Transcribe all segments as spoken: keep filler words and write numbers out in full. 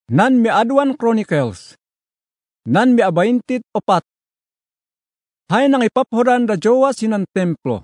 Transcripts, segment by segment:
Nan miaduan Chronicles, nan miabaintit opat. Hay nang ipaphoran da Joas hinan templo.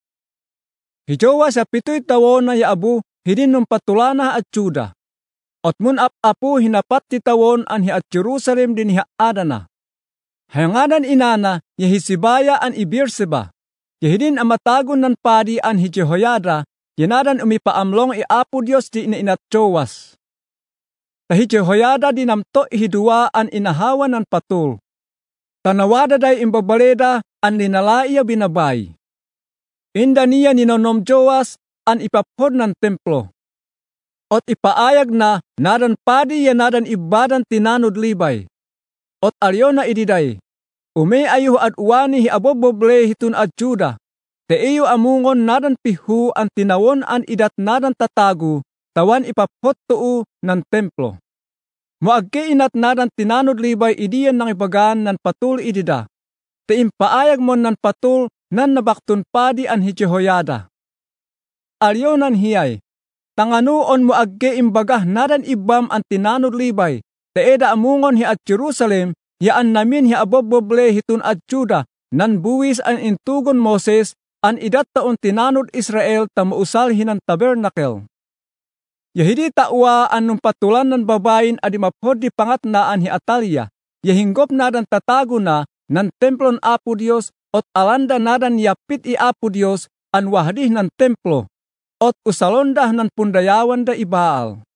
Hi Joas sa pitoy tawon na yaabu hidin nung patulana at Juda. Ot mun ap-apu hinapat ti tawon an hi at Jerusalem din hi adana. Hayangadan inana yahisibaya an Ibirseba. Yahidin amatagon nan padi an hi Jehoiada, yanadan umipaamlong i Apo Dios di inainat Joas. Tahi Jehoiada dinamto ihidua an inahawan ng patul. Tanawada day imbabaleda an linalaiya binabay. Inda niya ninonom Joas an ipaphod ng templo. Ot ipaayag na nadan padi ya nadan ibadan tinanod libay. Ot alyo na ididay. Ume ayuh at uwani hi aboboble hitun at Juda. Te iyo amungon nadan pihu an tinawon an idat nadan tatagu. Tawan ipaphod tuu ng templo. Moagke inat nadan tinanod libay idiyan ng ibagan nan patul idida. Te impaayag mo nan patul nan nabaktun padi an hi Jehoiada. Alyo nan hiyay. Tanganuon moagke imbagah nadan ibam an tinanod libay. Te eda amungon hi at Jerusalem, yaan namin hi aboboble hitun at Juda, nan buwis an intugon Moses, an idat taon tinanod Israel tamuusal hinan tabernakel. Yahidi tawa anong patulan ng babayin adi maphod di pangat na an hi Atalia, yahinggop nadan tatago na ng templon Apo Dios, ot alanda nadan yapit i Apo Dios, an wahdih ng templo, ot usalondah ng pundayawan da ibaal.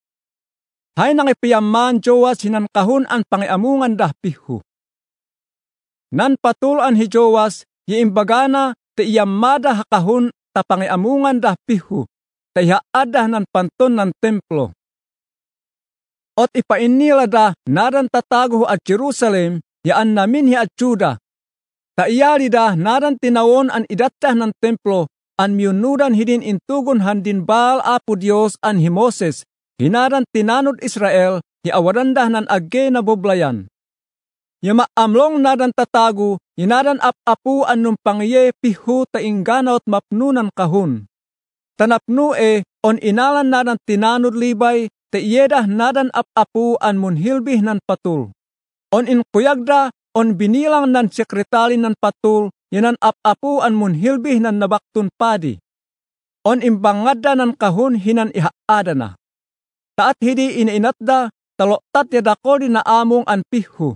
Hay nang ipiyaman Joas hinan kahun an pangiamungan dah pihu. Nan patulan hi Joas, yiimbagana te iyamada hakahun ta pangiamungan dah pihu. Taya adah nan panton ng templo. Ot ipainila da nadan tatago at Jerusalem, yaan namin hi at Juda. Taiyari da nadan tinawon an idatah ng templo, an miunudan hidin intugon handin baal Apo Dios an hi Moses, hinadan tinanod Israel, hi awadandah nan agge na boblayan. Yama amlong nadan tatago, hinadan ap-apu an nung pangye pihu tainggana ot mapnunan kahun. Tanapnu e, on inalan nadan tinanod libay, te iyedah nadan ap-apu an munhilbih nan patul. On inkuyagda, on binilang nan sekretari nan patul, yanan ap-apu an munhilbih nan nabaktun padi. On imbangadda nan kahun hinan ihaada na. Taat hidi inainatda, taloktat yadakol na among an pihu.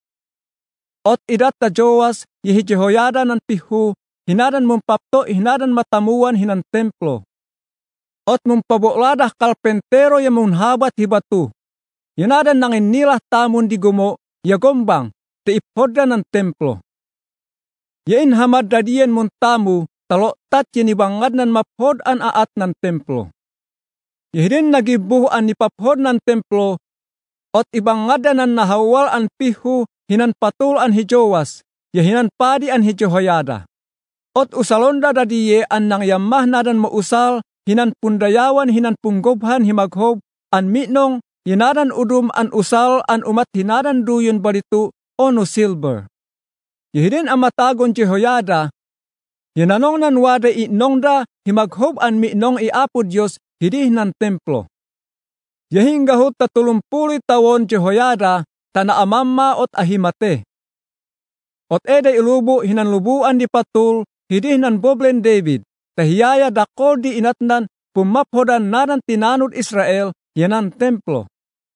Ot idat ta Joas, yihi Jehoiada nan pihu, hinadan mumpapto, hinadan matamuan hinan templo. Ot mumpaboladah kalpentero ya munhabat hibatu. Yanadan nang inilah tamun di gumo, ya gombang, te ipodda ng templo. Yain hamad dadiyan muntamu, taloktat yanibangad nan maphod an aat ng templo. Yahidin nagibuh an ipaphod ng templo, ot ibangada nan nahawal an pihu, hinan patul an hi Joas, yahinan padi an hi Jehoiada. Ot usalonda dadiye an nang yamah nadan mausal, hinan pundayawan hinan punggobhan himaghob, an mitnong, hinadan udum an usal an umat hinadan duyon balitu, ono silver. Yahidin amatagon Jehoiada, hinanong nan wada itnongda, himaghob an mitnong i Apo Dios, hidih nan templo. Yahinggahot tatulumpuli tawon Jehoiada, tanaamamma ot ahimate. Ot eda ilubu hinanlubuan di patul, hidih nan boblen David. Tahiyaya dakol di inatnan pumaphodan nadan tinanod Israel yanan templo.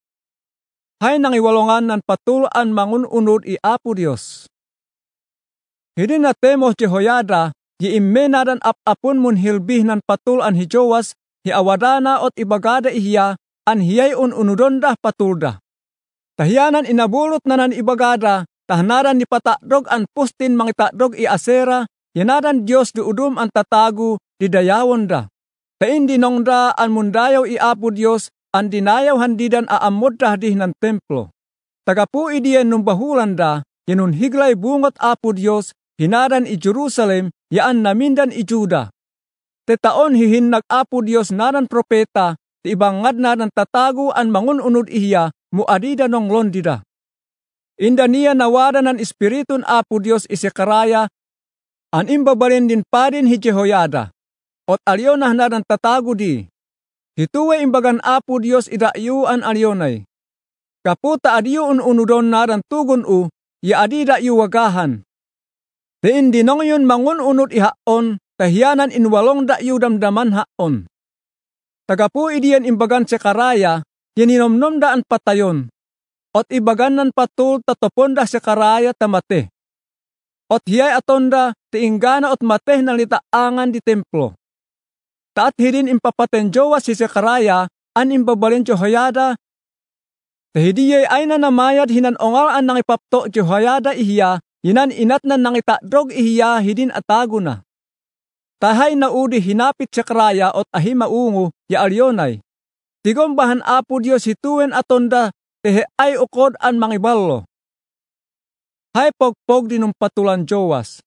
Hay nang iwalongan nan patulan mangununod i Apo Dios. Hidin na temo Jehoiada, yiimme nadan ap-apun mun hilbih nan patulan hi Joas, hi awadana ot ibagada ihiya, an hiyay un-unudondah patulda. Tahiyanan inabulot nanan ibagada, tahnadan ni patakdog an pustin mangitakdog i Asera, yanadan Diyos di udum ang tatago di dayawon da. Tain dinong da ang mundayaw i Apo Diyos ang dinayaw handidan aamod da dih ng templo. Tagapu idiyan nung bahulan da, yanun higlay bungot Apo Diyos, hinadan i Jerusalem, yaan namindan i Juda. Tetaon hihinnag Apo Diyos nadan propeta, ti ibangad nadan tatago ang mangununod ihiya, muadida nong londida. Inda niya nawada ng Espiritun Apo Diyos isekaraya, an imbabalin din pa din hi Jehoiada, ot alyonah na ng tatago di. Hituwe imbagan Apo Dios idayuan alyonay. Kaputa adiyo un-unudon nadan tugon u, ya adida yu wagahan. Te indinong yun mangun unod ihaon, tahiyanan inwalong da yu damdaman haon. Tagapu idiyan imbagan Sekaraya, yaninomnom daan patayon. Ot ibaganan patul tatopon da Sekaraya tamate. Ot hiyay atonda tiinggana ot mateh na litaangan di templo. Taat hidin impapaten Jowas si Sekaraya, an imbabalin Jehoiada. Tahidiyay ay na namayad hinan ongal an nangipapto Jehoiada ihiya, hinan inat na nangitakdrog ihiya hidin atago na. Tahay na udi hinapit Sekaraya ot ahi maungo ya alyonay. Tigombahan apo Dios hituwen atonda tehe ay ukod an mangiballo. Hay pogpog dinumpatulan Jowas.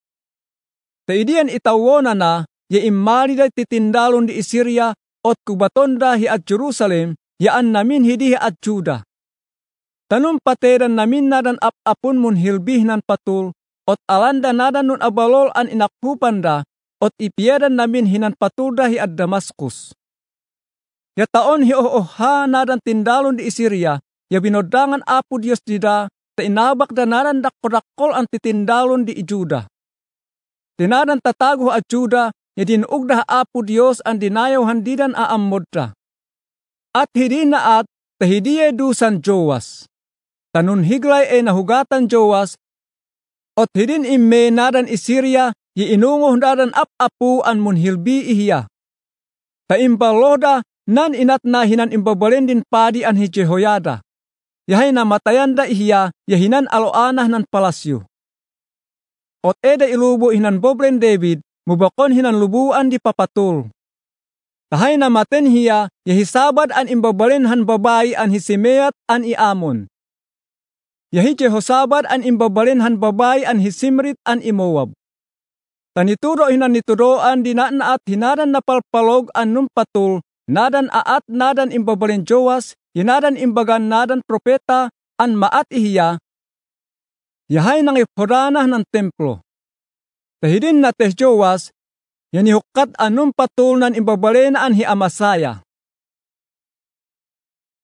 Taidian itawona na ya imali da titindalon di Isiria ot kubatonda hi at Jerusalem yaan namin hidi hi at Juda. Tanong pateran namin nadan ap-apun mun hilbih nan patul ot alanda nadan nun abalol an inakupanda ot ipiadan namin hinan patulda hi at Damaskus. Ya taon hi oha nadan tindalon di Isiria ya binodangan apo Dios dida ta inabak da nadan dakko-dakkol ang titindalon di Juda. Tinadan tatago at Juda, ya dinugda apo Dios ang dinayaw handidan aamodda. At hidi na at, tahidiye dusan Jowas. Tanun higlay e nahugatan Jowas, ot hidin imme nadan Isiria, ya inungoh nadan ap-apu an munhilbi ihiya. Ta imbaloda, nan inat na hinan imbabalin din padi an hi Jehoiada. Yahay na matayanda ihiya, yahinan aloanah nan palasyo. Ot eda ilubo hinan bobren David, mubakon hinan lubuan di papatul. Tahay na maten hiya, yahisabad an imbabalin han babayi an hisimeat an iamon. Yahi Jehosabad an imbabalin han babayi an hisimrit an imowab. Tanituro hinan nituroan dinaat hinadan napalpalog an numpatul, nadan aat nadan imbabalin Jowas, yanadan imbagan nadan propeta an maat ihiya, yahay nang ipodanah ng templo. Tahidin na tes Jowas, yanihukat anong patul nan imbabalena an hi Amasaya.